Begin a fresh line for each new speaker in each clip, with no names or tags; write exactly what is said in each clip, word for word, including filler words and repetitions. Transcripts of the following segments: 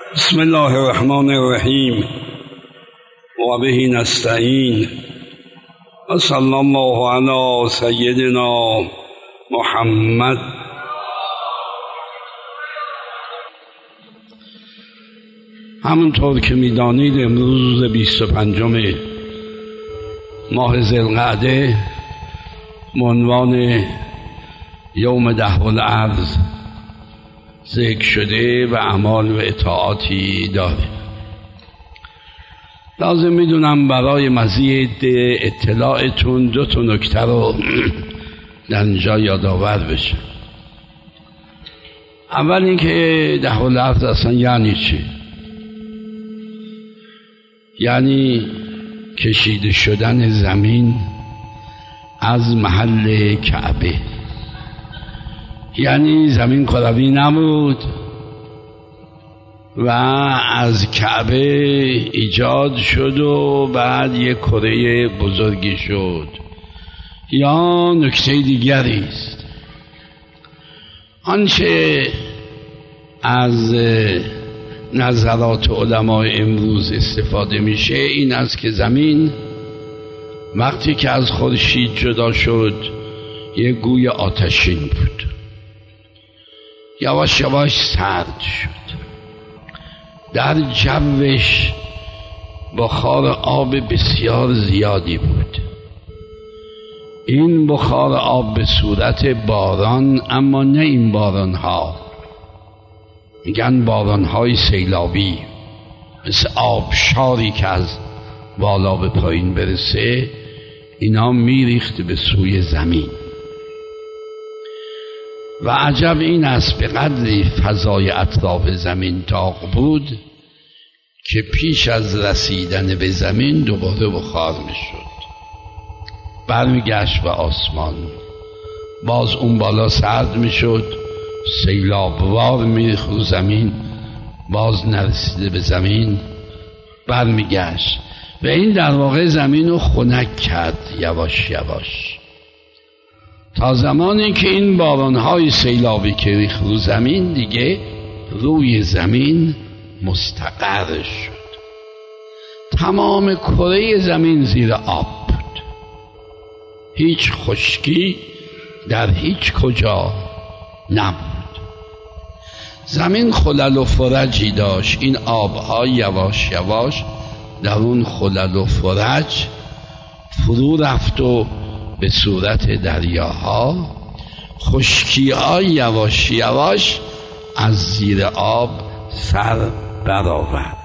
بسم الله الرحمن الرحیم و به نستعین و صلی الله علی سیدنا محمد. همونطور که می‌دانید امروز بیست و پنجم ماه ذوالقعده به عنوان یوم دهر الارض ذکر شده و اعمال و اطاعاتی داره. لازم میدونم برای مزید اطلاعتون دو تا نکته رو در اینجا یادآور بشه. اول اینکه دهر الارض اصلا یعنی چی؟ یعنی کشیده شدن زمین از محل کعبه، یعنی زمین کروی نبود و از کعبه ایجاد شد و بعد یک کره بزرگی شد. یا نکته دیگری است، آنچه از نظرات علمای امروز استفاده میشه این است که زمین وقتی که از خورشید جدا شد یک گوی آتشین بود، یواش یواش سرد شد، در جوش بخار آب بسیار زیادی بود. این بخار آب به صورت باران، اما نه این باران ها، میگن باران های سیلابی، مثل آبشاری که از بالا به پایین برسه، اینا میریخت به سوی زمین. و عجب این است به قدری فضای اطراف زمین داغ بود که پیش از رسیدن به زمین دوباره بخار میشد، برمیگشت به آسمان، باز اون بالا سرد میشد، سیلابوار میریخت رو زمین، باز نرسیده به زمین برمیگشت و این در واقع زمین رو خنک کرد یواش یواش، تا زمانی که این بارانهای سیلابی که ریخت رو زمین دیگه روی زمین مستقر شد. تمام کره زمین زیر آب بود، هیچ خشکی در هیچ کجا نبود. زمین خلل و فرجی داشت، این آبها یواش یواش در اون خلل و فرج فرو رفت و به صورت دریاها، خشکی‌ها یواش یواش از زیر آب سر برآورد.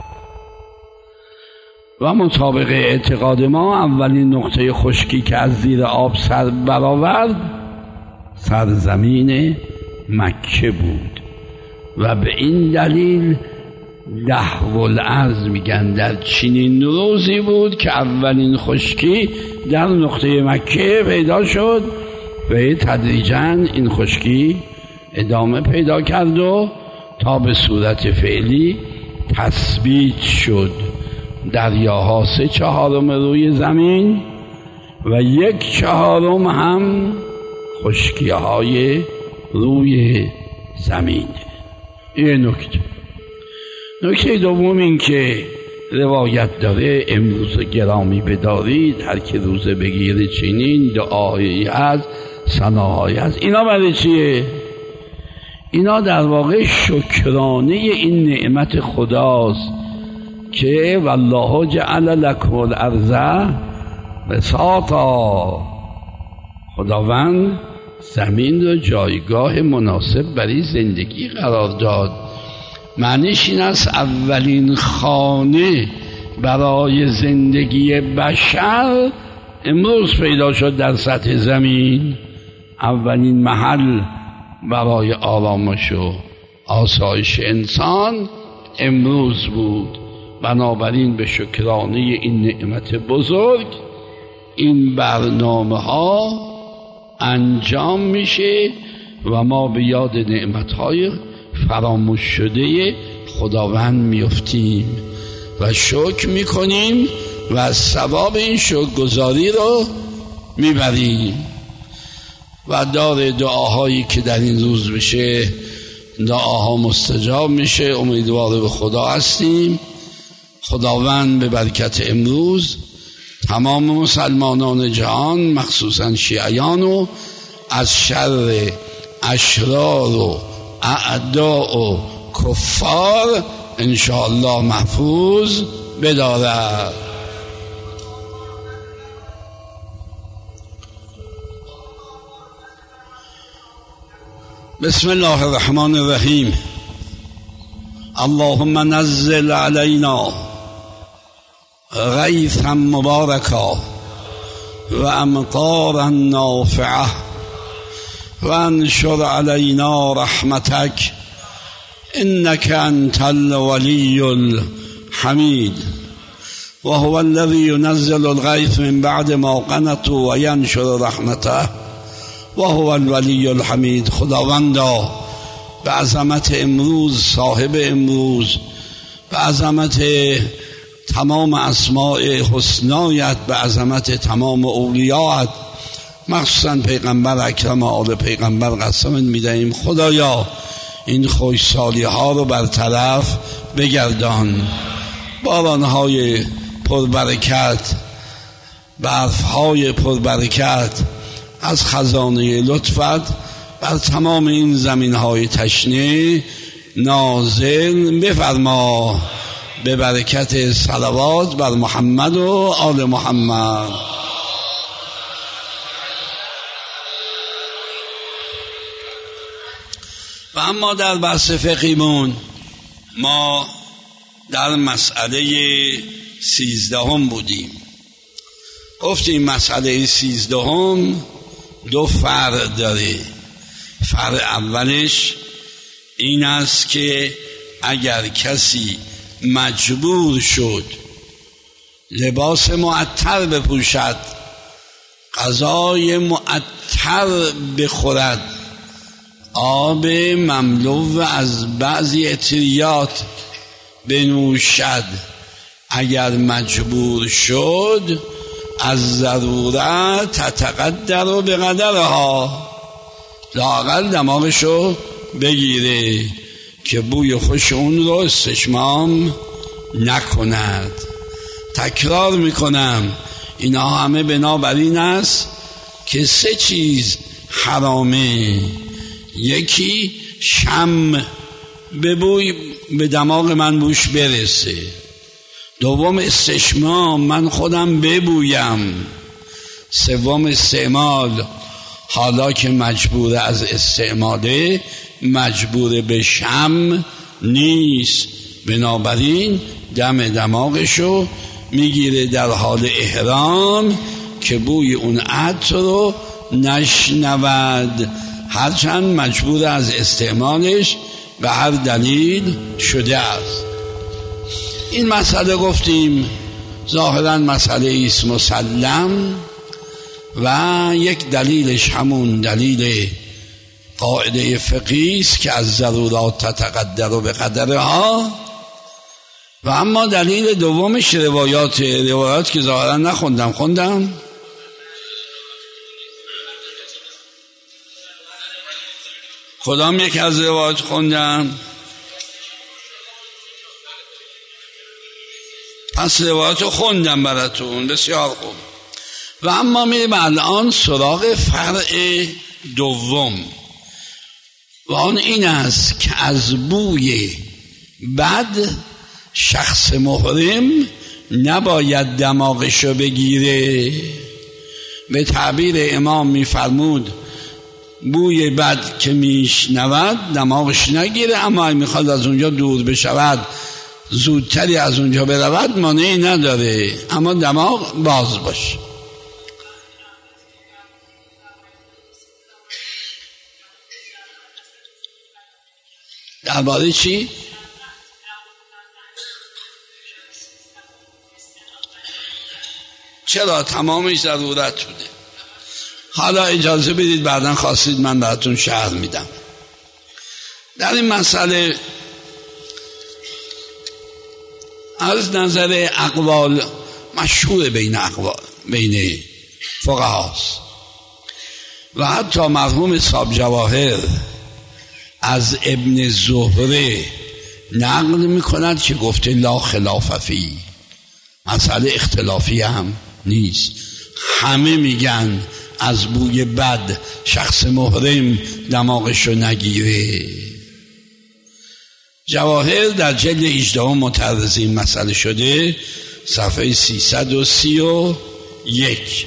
و مطابق اعتقاد ما اولین نقطه خشکی که از زیر آب سر برآورد سرزمین مکه بود و به این دلیل دهر الارض میگن در چنین روزی بود که اولین خشکی در نقطه مکه پیدا شد و تدریجاً این خشکی ادامه پیدا کرد و تا به صورت فعلی تثبیت شد. دریاها سه چهارم روی زمین و یک چهارم هم خشکی‌های روی زمین. این نکته. نکته دوم این که روایت داره، امروز گرامی بدارید، هر که روزه بگیره چنین دعایی هست، ثناهایی هست. اینا برای چیه؟ اینا در واقع شکرانه این نعمت خداست که والله جعل لکم الارض بساطا، خداوند زمین رو جایگاه مناسب برای زندگی قرار داد. معنیش این است اولین خانه برای زندگی بشر امروز پیدا شد در سطح زمین. اولین محل برای آرامش و آسایش انسان امروز بود. بنابراین به شکرانه این نعمت بزرگ این برنامه ها انجام میشه و ما به یاد نعمت‌های فراموش شده خداوند میافتیم و شکر میکنیم و از ثواب این شکرگزاری رو میبریم. و دار دعاهایی که در این روز بشه دعاها مستجاب میشه. امیدوار به خدا هستیم خداوند به برکت امروز تمام مسلمانان جهان مخصوصا شیعیان و از شر اشرار و اعداء و کفار انشاءالله محفوظ بدارد. بسم الله الرحمن الرحیم. اللهم نزل علینا غیثا مبارکا و امطارا نافعه و انشر علینا رحمتک انک انت الولی الحمید و هو الذی ينزل الغیث من بعد ما قنطوا و ینشر رحمته و هو الولی الحمید. خداوندا به عظمت امروز، صاحب امروز، به عظمت تمام اسماء حسنایت، به عظمت تمام اولیات، مخصوصا پیغمبر اکرم آل پیغمبر قسم میدهیم خدایا این خوشسالی ها رو برطرف بگردان، بارانهای پربرکت، برفهای پربرکت از خزانه لطفت بر تمام این زمین های تشنه نازل بفرما به برکت صلوات بر محمد و آل محمد. و اما در بحث فقهیمون ما در مسئله سیزدهم بودیم. گفتیم مسئله سیزدهم دو فرع داره. فرع اولش این است که اگر کسی مجبور شد لباس معطر بپوشد، غذای معطر بخورد، آب مملو از بعضی عطریات بنوشد، اگر مجبور شد از ضرورت تتقدر و به قدرها، لااقل دماغشو بگیره که بوی خوش اون رو استشمام نکند. تکرار میکنم اینا همه بنابراین است که سه چیز حرامه. یکی شم به بوی به دماغ من بوش برسه، دوم استشمام من خودم ببویم، سوم استعمال حالا که مجبور از استعماله مجبور به شم نیست، بنابراین دم دماغشو میگیره در حال احرام که بوی اون عطر رو نشنود، هرچند مجبور از استعمالش به هر دلیل شده است. این مسئله گفتیم ظاهرا مسئله ایست مسلم و یک دلیلش همون دلیل قاعده فقهی است که از ضرورات تتقدر به قدرها. و اما دلیل دومش روایات روایات که ظاهرا نخوندم خوندم کدام یک از روایات خوندم؟ پس روایات خوندم براتون، بسیار خوب. و اما میریم الان سراغ فرع دوم و آن این است که از بوی بد شخص محرم نباید دماغشو بگیره. به تعبیر امام میفرمود بوی بد که میشنود دماغش نگیره، اما میخواد از اونجا دور بشود زودتری از اونجا برود مانعی نداره، اما دماغ باز باشه. درباره چی؟ چرا تمامش ضرورت بوده. حالا اجازه بدید بعداً خواستید من براتون شرح میدم. در این مسئله از نظر اقوال مشهور بین اقوال بین فقهاست و حتی مرحوم صاحب جواهر از ابن زهره نقل میکند که گفته لا خلاف فی، مسئله اختلافی هم نیست. همه میگن از بوی بد شخص محرم دماغشو نگیره. جواهر در جلد هجده متعرض این مسئله شده، صفحه سیصد و سی و یک.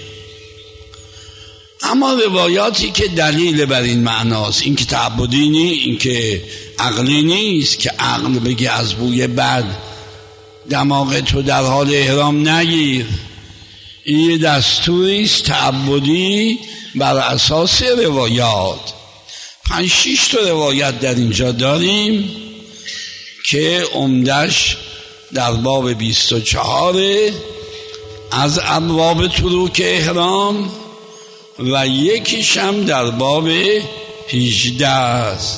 اما روایاتی که دلیل بر این معناست، این که تعبدی نیست، این که عقلی نیست که عقل بگه از بوی بد دماغ تو در حال احرام نگیر، این یه دستوریست تعبدی بر اساس روایات. پنج شیش تا روایت در اینجا داریم که عمدش در باب بیست و چهار از ابواب تروک احرام و یکیش هم در باب هجده است.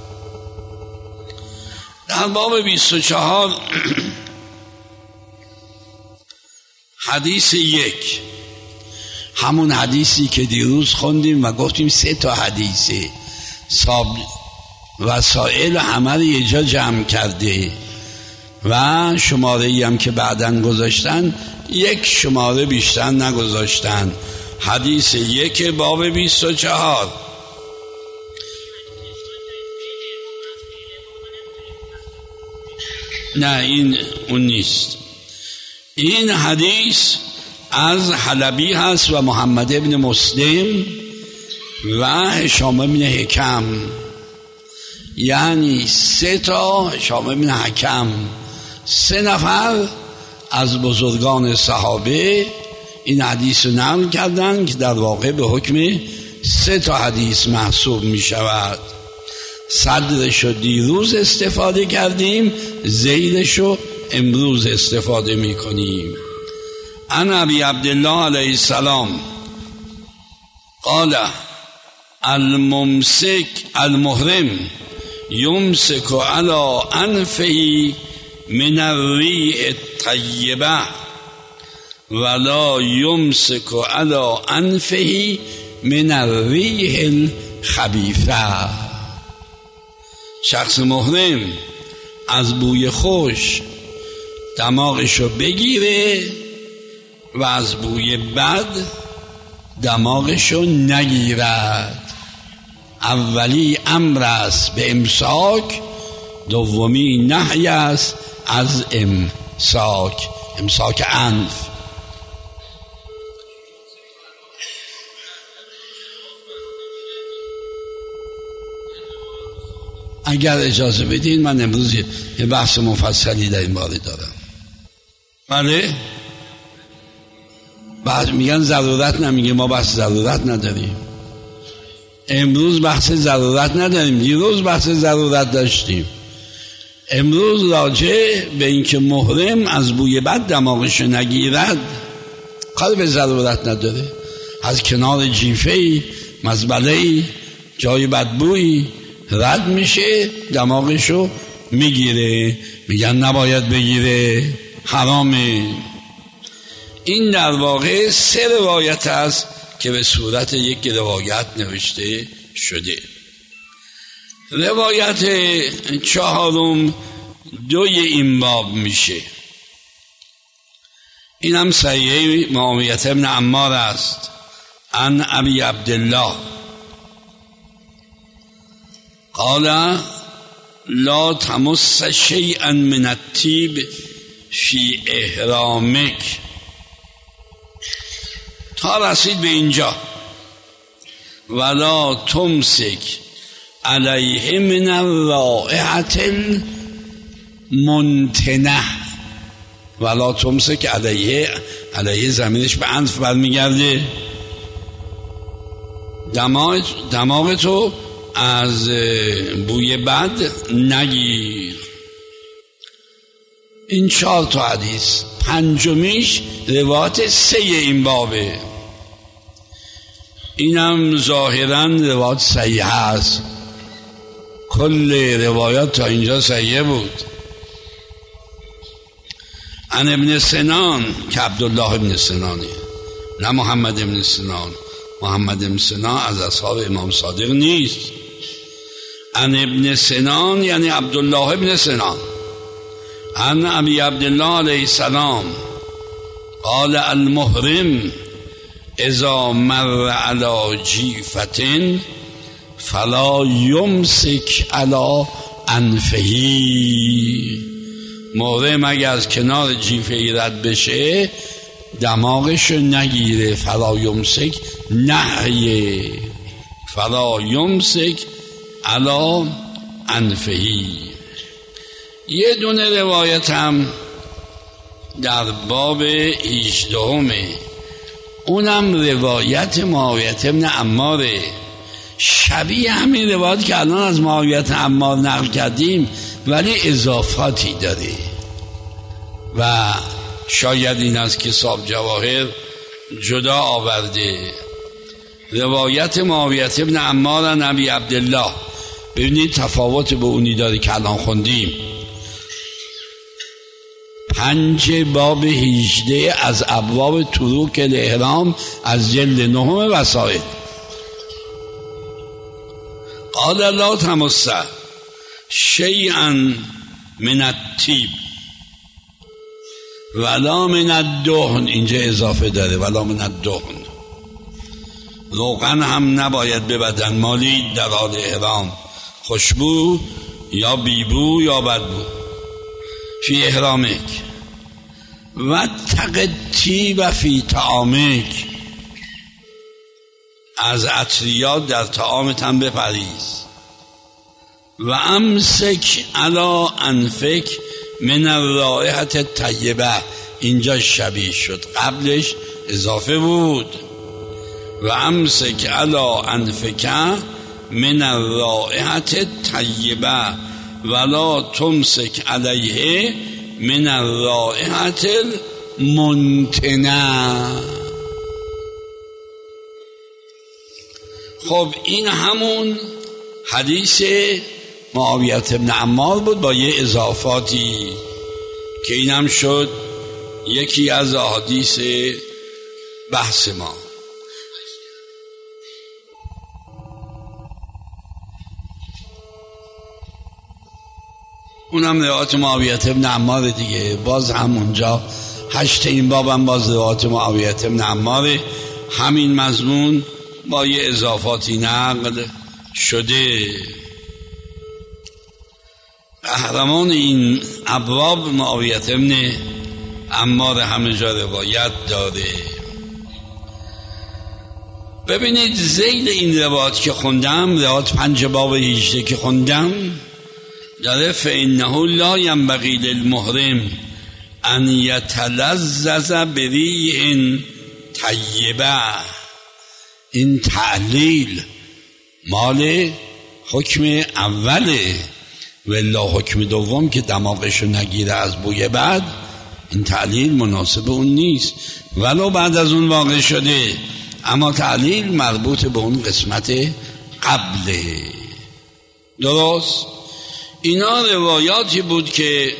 در باب بیست و چهار حدیث یک، همون حدیثی که دیروز خوندیم و گفتیم سه تا حدیثه، وسائل همه رو یه جا جمع کرده و شماره ای هم که بعداً گذاشتن یک شماره بیشتر نگذاشتن. حدیث یک باب بیست و چهار. نه این اون نیست. این حدیث از حلبی هست و محمد ابن مسلم و هشام ابن حکم، یعنی سه تا هشام ابن حکم، سه نفر از بزرگان صحابه این حدیث رو نقل کردن که در واقع به حکم سه تا حدیث محسوب می شود. صدرش رو دیروز استفاده کردیم، زیرش رو امروز استفاده می کنیم. عن ابی عبدالله علیه السلام قال الممسک المحرم یمسک علی انفه من الریح الطیبه ولا یمسک علی انفه من الریح الخبیثه. شخص محرم از بوی خوش دماغشو بگیره و از بوی بد دماغشو نگیرد. اولی امر است به امساک، دومی نهی است از امساک، امساک انف. اگر اجازه بدین من امروز یه بحث مفصلی در این باره دارم. بله بعد میگن ضرورت نمیگه، ما بحث ضرورت نداریم. امروز بحث ضرورت نداریم، دیروز بحث ضرورت داشتیم. امروز راجع به اینکه محرم از بوی بد دماغشو نگیرد کار به ضرورت نداره. از کنار جیفه‌ای، مزبله‌ای، جای بدبویی رد میشه دماغشو میگیره، میگن نباید بگیره، حرامه. این در واقع سه روایت است که به صورت یک روایت نوشته شده. روایت چهارم دوی این باب میشه. این هم صحیح معاویه بن عمار است. عن ابی عبدالله قال لا تمس شیئا من الطیب فی احرامک. تا رسید به اینجا ولا تمسک علیه من الرائحة المنتنه. ولا تمسک علیه، علیه زمینش به انف برمیگرده. دماغ دماغ تو از بوی بد نگیر. این چهار تا حدیث. پنجمیش روایت سه این بابه، اینم ظاهرا روایت صحیح است. کل روایات تا اینجا صحیح بود. عن ابن سنان که عبدالله ابن سنانه، نه محمد ابن سنان. محمد ابن سنان از اصحاب امام صادق نیست. عن ابن سنان یعنی عبدالله ابن سنان عن ابی عبدالله علیه السلام قال المحرم اذا مر على جیفة فلا یمسک علی انفه. محرم اگر از کنار جیفه رد بشه دماغش نگیره. فلا یمسک نهیه، فلا یمسک علی انفه. یه دونه روایت هم در باب هجدهمه، اونم روایت معاویه بن عماره، شبیه همین روایت که الان از معاویه عمار نقل کردیم ولی اضافاتی داره و شاید این از کتاب جواهر جدا آورده. روایت معاویه بن عمار عن ابی عبدالله، ببینید تفاوت به اونی داره که الان خوندیم. پنج باب هجده از ابواب طرق الاحرام از جلد نهم وسائل. قال لا تمس شیئا من الطیب ولا من الدهن، اینجا اضافه داره ولا من الدهن. روغن هم نباید به بدن مالید در حال احرام، خوشبو یا بیبو یا بدبو فی احرامک و تقتی و فی طعامک، از عطریات در طعامت هم بپریز. و امسک علی انفک من الرائحة الطیبه، اینجا شبیه شد، قبلش اضافه بود. و امسک علی انفک من الرائحة الطیبه ولا تمسک علیه من الرائحة المنتنه. خب این همون حدیث معاویه بن عمار بود با یه اضافاتی که این هم شد یکی از احادیث بحث ما. اونم روایت معاویه بن عمار دیگه، باز همونجا هشت این بابم باز روایت معاویه بن عمار، همین مضمون با یه اضافاتی نقل شده. قهرمان این ابواب معاویه بن عمار همه جا روایت داره. ببینید ذیل این روایت که خوندم، روایت پنج باب هجده که خوندم داره فإنه لا ينبغي للمحرم ان يتلذذ بریح طیبه. این تعلیل مال حکم اوله، ولا حکم دوم که دماغشو نگیره از بوی بد، این تعلیل مناسب اون نیست ولو بعد از اون واقع شده، اما تعلیل مربوط به اون قسمت قبله. درست؟ اینا روایاتی بود که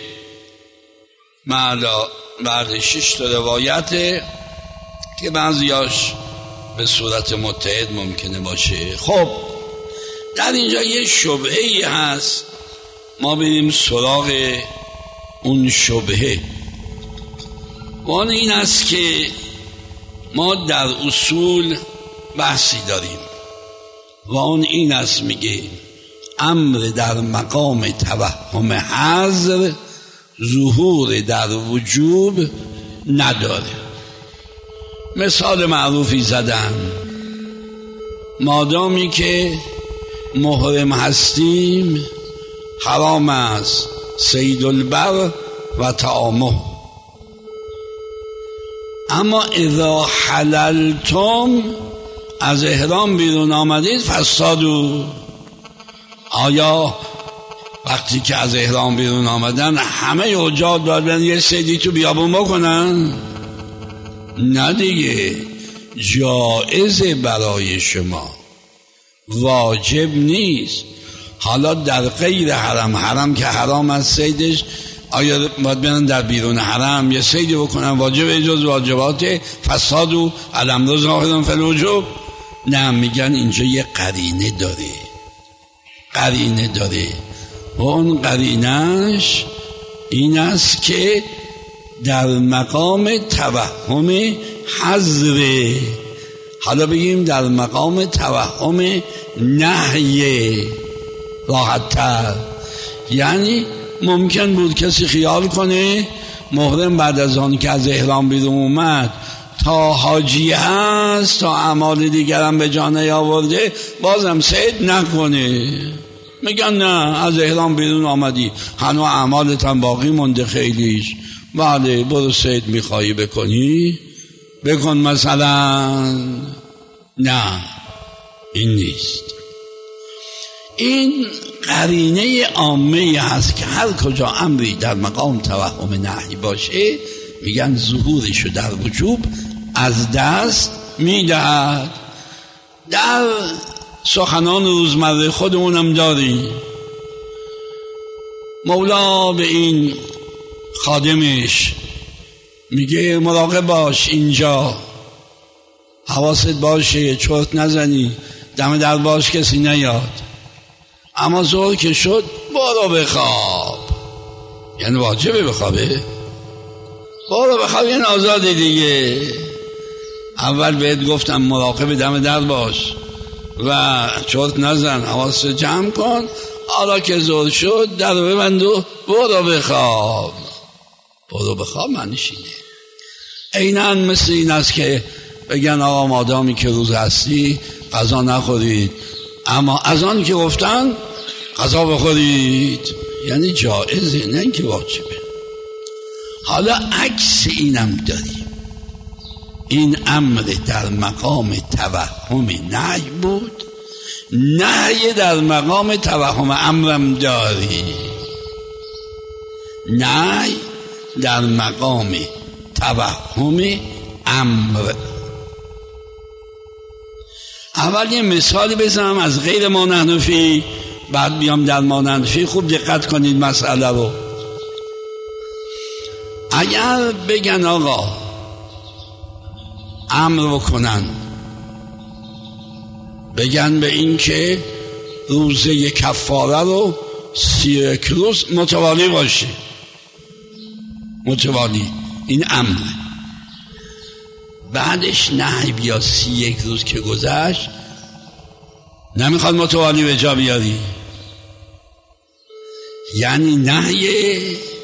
معلا بعد شش تا روایته که بعضیاش به صورت متحد ممکنه باشه. خب در اینجا یه شبهه‌ای هست، ما بریم سراغ اون شبهه. وان این است که ما در اصول بحثی داریم و اون این است، میگه امر در مقام توهم حظر ظهور در وجوب نداره. مثال معروفی زدن، مادامی که محرم هستیم حرام است صید البر و طعامه، اما اذا حللتم از احرام بیرون آمدید فصادو. آیا وقتی که از احرام بیرون آمدن همه حجاج باید برن یه صیدی تو بیابون بکنن؟ نه دیگه، جایزه برای شما، واجب نیست. حالا در غیر حرم، حرم که حرام از صیدش، آیا باید برن در بیرون حرم یه صیدی بکنن؟ واجب جز واجبات فساد و الامر ظاهر فی الوجوب؟ نه، میگن اینجا یه قرینه داره. قرینه داره و اون قرینش این است که در مقام توهم حذر، حالا بگیم در مقام توهم نهی راحت تر. یعنی ممکن بود کسی خیال کنه محرم بعد از آن که از احرام بیرون اومد تا حاجی هست، تا اعمال دیگرم به جا نیاورده بازم صید نکنه. میگن نه، از احرام بیرون آمدی هنوز اعمالت هم باقی مونده خیلیش، بله برو صید میخوایی بکنی بکن مثلا. نه، این نیست. این قرینه عامه هست که هر کجا امری در مقام توهم نهی باشه میگن ظهورشو در وجوب از دست میدهد. در سخنان روزمره خودمونم داریم. مولا به این خادمش میگه مراقب باش، اینجا حواست باشه چرت نزنی، دم در باش کسی نیاد. اما ظهر که شد برو بخواب. یعنی واجبه بخوابه؟ برو بخواب، یعنی آزاده دیگه. اول بهت گفتم مراقب دم در باش و چرت نزن، حواست جمع کن. حالا که ظهر شد در ببند و برو بخواب. برو بخواب معنیش اینه. عیناً مثل این است که بگن آقا مادامی که روز هستی غذا نخورید، اما از آن که گفتن غذا بخورید، یعنی جائزه نه اینکه واجبه. حالا عکس اینم داریم. این امر در مقام توهم نهی بود، نهی در مقام توهم امرم داری. نهی در مقام توهم امر. اول یه مثالی بزنم از غیر مانحنفی، بعد بیام در مانحنفی. خوب دقت کنید مسئله رو. اگر بگن آقا امر بکنن، بگن به این که روزه کفاره رو سی یک روز متوالی باشه، متوالی، این امر. بعدش نهی بیا سی یک روز که گذشت نمیخواد متوالی به جا بیاری، یعنی نهی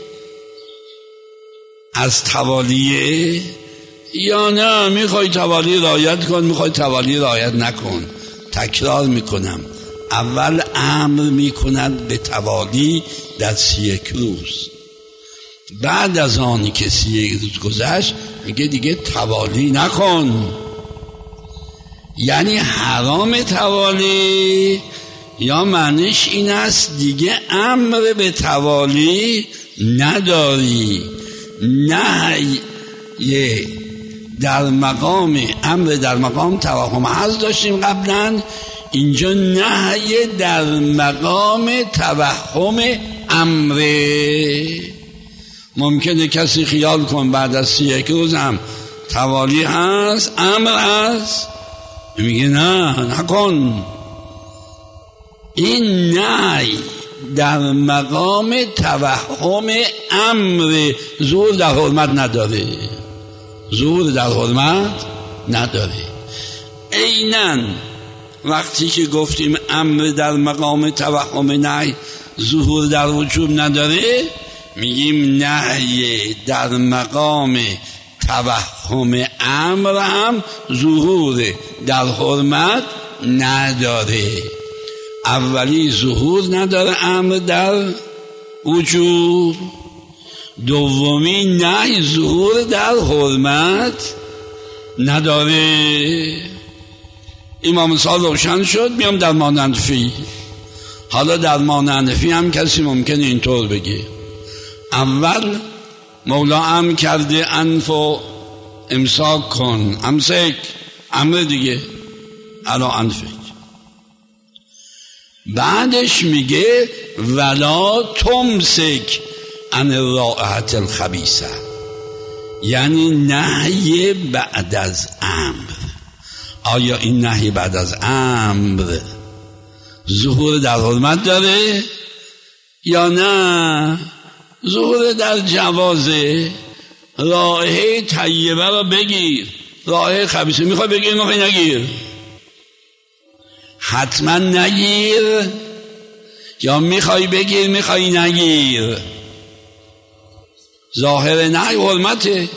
از توالیه یا نه میخوای توالی رعایت کن، میخوای توالی رعایت نکن. تکرار میکنم، اول امر میکند به توالی در سی یک روز، بعد از آنی که سی یک روز گذشت میگه دیگه توالی نکن. یعنی حرام توالی، یا معنیش این است دیگه امر به توالی نداری. نهی در مقام امر در مقام توهم حذر داشتیم قبلا، اینجا نهی در مقام توهم امره. ممکنه کسی خیال کن بعد از سی یک روز هم توالی هست، امر هست، میگه نه نکن. این نهی در مقام توهم امر، ظهور در حرمت نداره، ظهور در حرمت نداره. عیناً وقتی که گفتیم امر در مقام توهم نهی ظهور در وجوب نداره، میگیم نهی در مقام توهم امر هم ظهور در حرمت نداره. اولی ظهور نداره امر در وجوب، دومی نهی ظهور در حرمت نداره. این مثال روشن شد. میام در مانحنفی. حالا در مانحنفی هم کسی ممکنه اینطور بگه اول مولا امر کرده انفو امساک کن، امسک، امر دیگه الا انفک. بعدش میگه ولا تمسک عن الرائحة الخبیثه، یعنی نهی بعد از امر. آیا این نهی بعد از امر ظهور در حرمت داره یا نه ظهور در جوازه. رائحه طیبه رو بگیر، رائحه خبیثه میخوای بگیر میخوای نگیر، حتما نگیر یا میخوای بگیر میخوای نگیر. ظاهر نهی حرمته،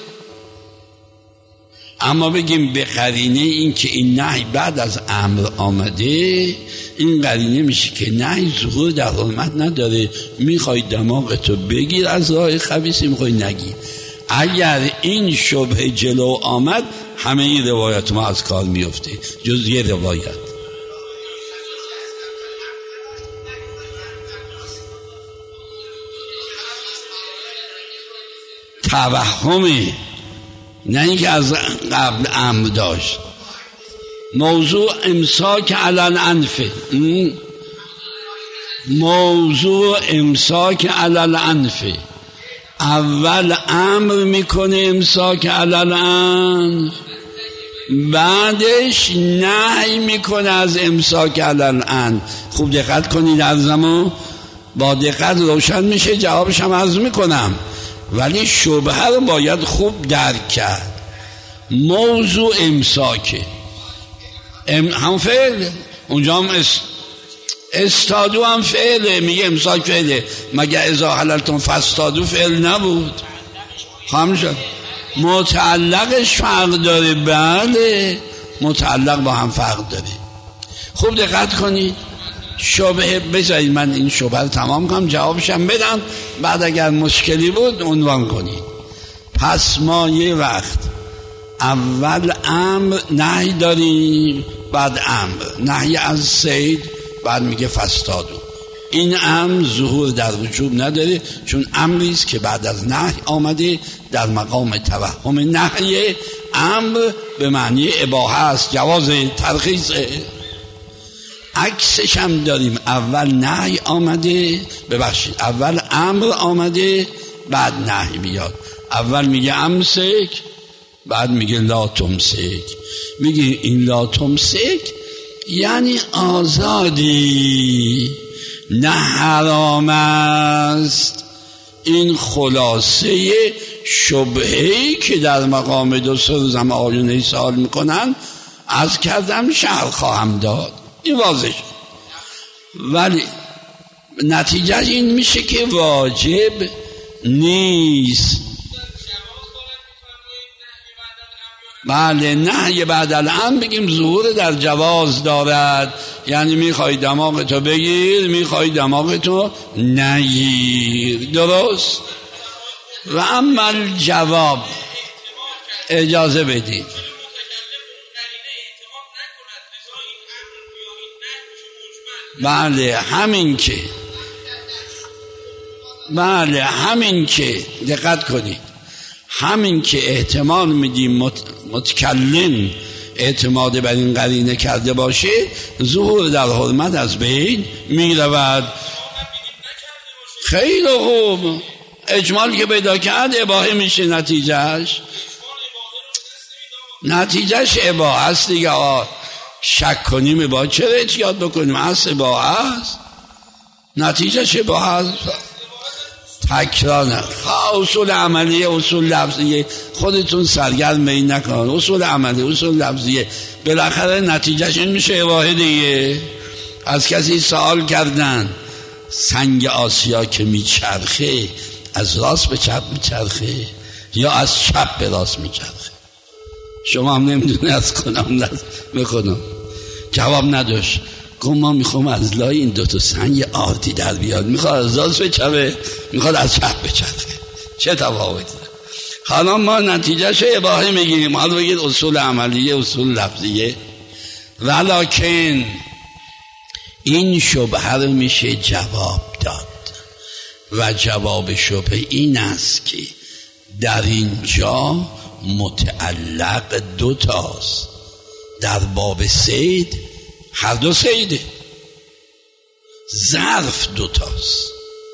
اما بگیم به قرینه این که این نهی بعد از امر آمده، این قرینه میشه که نهی ظهور در حرمت نداره. میخوای دماغتو بگیر از راه خبیثی، میخوای نگیر. اگر این شبه جلو آمد همه این روایت ما از کار میفته جز یه روایت. توهمه، نه اینکه از قبل امر داشت. موضوع امساک علی الانف، موضوع امساک علی الانف، اول امر میکنه امساک علی الانف، بعدش نهی میکنه از امساک علی الانف. خوب دقت کنید، در زمان با دقت روشن میشه، جوابش هم عرض میکنم، ولی شبهه رو باید خوب درک کرد. موضوع امساکه، ام هم فعل، اونجا هم است استادو هم فعله، میگه امساک فعله. مگه اذا حللتم فاصطادوا فعل نبود؟ همشه متعلقش فرق داره. بله متعلق با هم فرق داره. خوب دقت کنید. شبهه بذارید من این شبهه رو تمام کنم، جوابشم بدم، بعد اگر مشکلی بود عنوان کنید. پس ما یه وقت اول امر نهی داریم، بعد امر نهی از صید، بعد میگه فاصطادوا. این امر ظهور در وجوب نداره، چون امری است که بعد از نهی آمده در مقام توهم نهی. امر به معنی اباحه است، جواز، ترخیصه. عکسش هم داریم، اول نهی آمده، ببخشید اول امر آمده بعد نهی میاد. اول میگه امسک، بعد میگه لا تمسک. میگه این لا تمسک یعنی آزادی، نه حرام است. این خلاصه شبهه‌ای که در مقام دو سه روزم آیونه سوال میکنن از کردم شرح خواهم داد، این واضح. ولی نتیجه این میشه که واجب نیست. بله نهی بعد الامر بگیم ظهور در جواز دارد، یعنی میخوای دماغتو بگیر، میخوای دماغتو نگیر. درست؟ و اما الجواب، اجازه بدید، بله همین که بله همین که دقت کنید، همین که احتمال میدیم مت... متکلم اعتماد بر این قرینه کرده باشه، ظهور در حرمت از بین میرود. خیلی خوب، اجمال که پیدا کرد اباحه میشه. نتیجهش نتیجهش اباحه است دیگه. آه شک کنیم اباحه، چرا احتیاط بکنیم؟ اصل اباحه است، نتیجهش اباحه است. تکرار نه. اصول عملیه، اصول لفظیه، خودتون سرگرم این نکن. اصول عملیه، اصول لفظیه، بالاخره نتیجهش این میشه اباحه دیگه. از کسی سوال کردن سنگ آسیا که میچرخه از راست به چپ میچرخه یا از چپ به راست میچرخه؟ شما هم نمیدونه از کنم میکنم. جواب نداشت. گفت ما میخوام از لای این دوتا سنگ آردی در بیاد، میخواد از راست به چپه، میخواد از چپ به چرخه. چه تفاوتی داره؟ حالا ما نتیجهش اباحه میگیریم. حالا بگید اصول عملیه، اصول لفظیه. ولکن این شبهه رو میشه جواب داد، و جواب شبهه این است که در اینجا متعلق دوتاست. در باب صید هر دو صیده، ظرف دوتاست.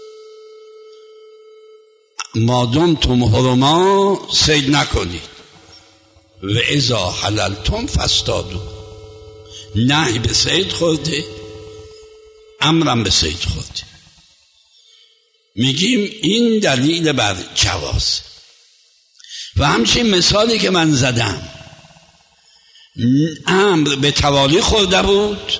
مادام تم حرما صید نکنید، و اذا حللتم فاصطادوا. نهی به صید خورده، امرم به صید خورد. میگیم این دلیل بر جواز. و همچنین مثالی که من زدم، امر به توالی خورده بود،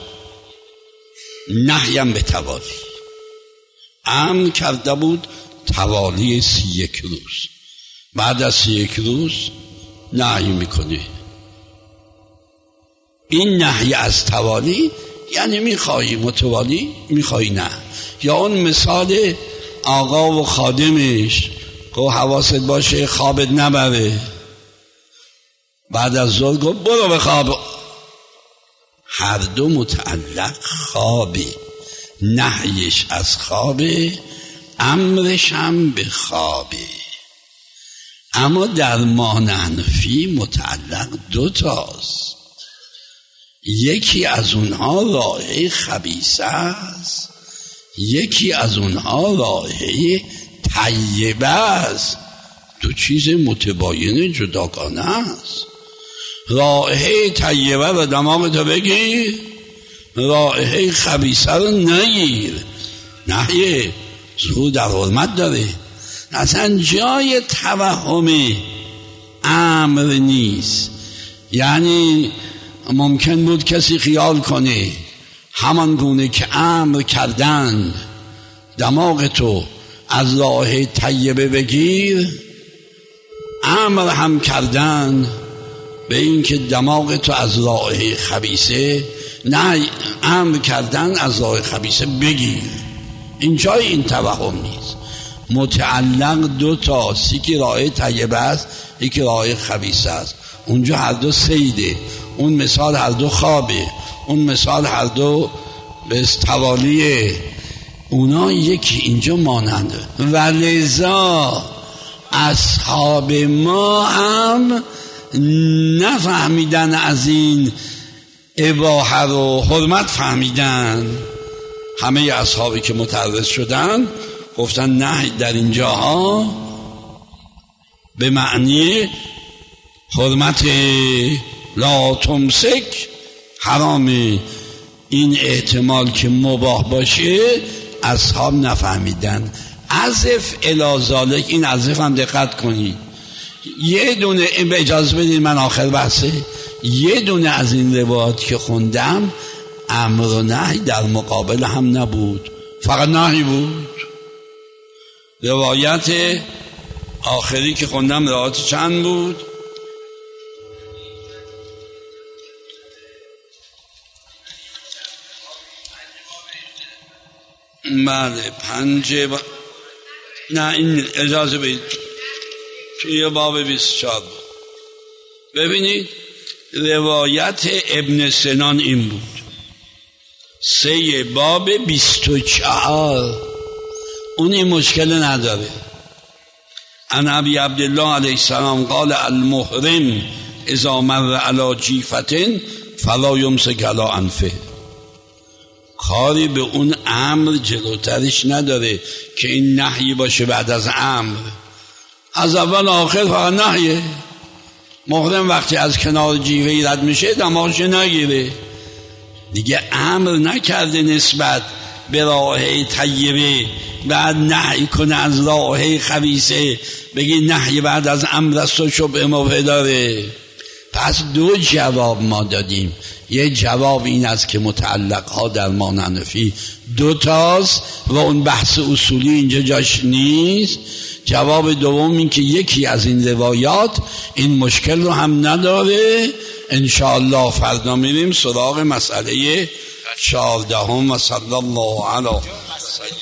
نهیم به توالی. امر کرده بود توالی سی یک روز، بعد از سی یک روز نهی میکنه. این نهی از توالی یعنی میخوایی متوالی، میخوایی نه. یا اون مثال آقا و خادمش گفت حواست باشه خوابت نبره، بعد از ظهر گفت برو به خواب. هر دو متعلق خوابه، نهیش از خوابه، امرش هم به خوابه. اما در ماننفی متعلق دو تاست. یکی از اونها رائحه خبیثه است، یکی از اونها رائحه طیبه است. دو چیز متباین جداگانه است. رائحه طیبه رو دماغ تو بگیر، رائحه خبیثه رو نگیر. نهیه ظهور در حرمت داره. اصلا جای توهم امر نیست. یعنی ممکن بود کسی خیال کنه همان گونه که امر کردن دماغ تو از راه طیبه بگیر، امر هم کردن به این که دماغ تو از راه خبیثه، نه امر کردن از راه خبیثه بگیر. این جای این توهم نیست. متعلق دو تا، یکی راه طیبه است، یکی راه خبیثه است. اونجا هر دو سیده، اون مثال هر دو خوابه، اون مثال هر دو به توالیه. اونا یکی، اینجا ماننده. و لذا اصحاب ما هم نفهمیدن از این اباحه رو، حرمت فهمیدن. همه اصحابی که متعرض شدن گفتن نه، در اینجاها به معنی حرمت لا تمسک حرامه. این احتمال که مباح باشه اصحاب نفهمیدن. عزف الی ذالک، این عزف هم دقت کنید. یه دونه، به اجازه بدید من آخر بحثه، یه دونه از این روایات که خوندم امر و نهی در مقابل هم نبود، فقط نهی بود. روایت آخری که خوندم روایت چند بود؟ بله پنج با... نه این اجازه بدید توی باب بیست و چهار. ببینید روایت ابن سنان این بود، سه باب بیست و چهار. اون این مشکل نداره. عن ابی عبدالله علیه السلام قال المحرم اذا مر علی جیفة فلا یمسک علی انفه. کاری به اون امر جلوترش نداره که این نهی باشه بعد از امر. از اول آخر فقط نهیه. محرم وقتی از کنار جیوه رد میشه دماغش نگیره دیگه. امر نکرده نسبت به راه طیبه، بعد نهی کنه از راه خبیثه، بگی نهی بعد از امر است و شبه مبه داره. پس دو جواب ما دادیم. یه جواب این است که متعلق ها در ماننفی دو تاست و اون بحث اصولی اینجا جاش نیست. جواب دوم این که یکی از این روایات این مشکل رو هم نداره. انشاءالله فردا میریم سراغ مسئله چهاردهم و صلی الله علیه